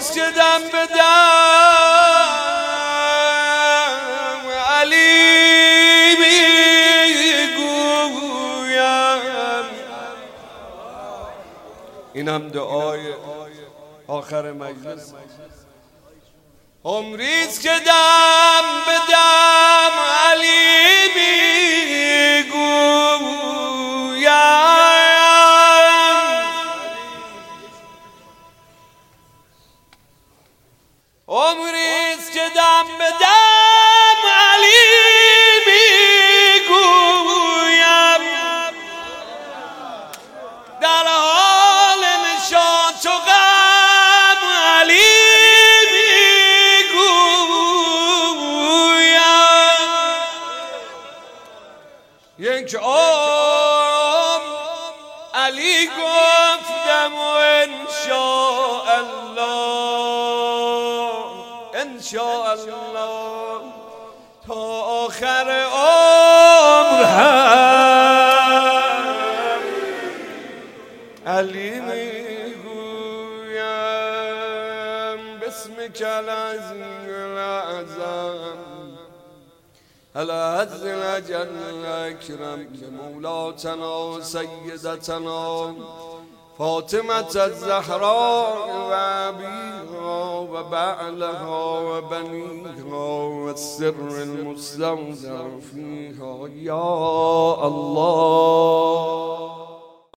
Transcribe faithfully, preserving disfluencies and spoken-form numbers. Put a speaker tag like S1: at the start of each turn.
S1: عمریست که دم به دم علی میگویم. اینم دعای آخر مجلس. عمریست که دم به دم علی میگویم. عمریست که دم به دم علی میگویم. در حال نشاط و غم علی یک عمر علی گفتم و انشاءالله انشاءالله تا آخر عمر هم علی میگویم. بسمک العظیم الاعظم العز الأجل الأكرم مولاتنا سيدتنا فاطمة الزهراء وأبيها وبعلها وبنيها والسر المستودع فيها. يا الله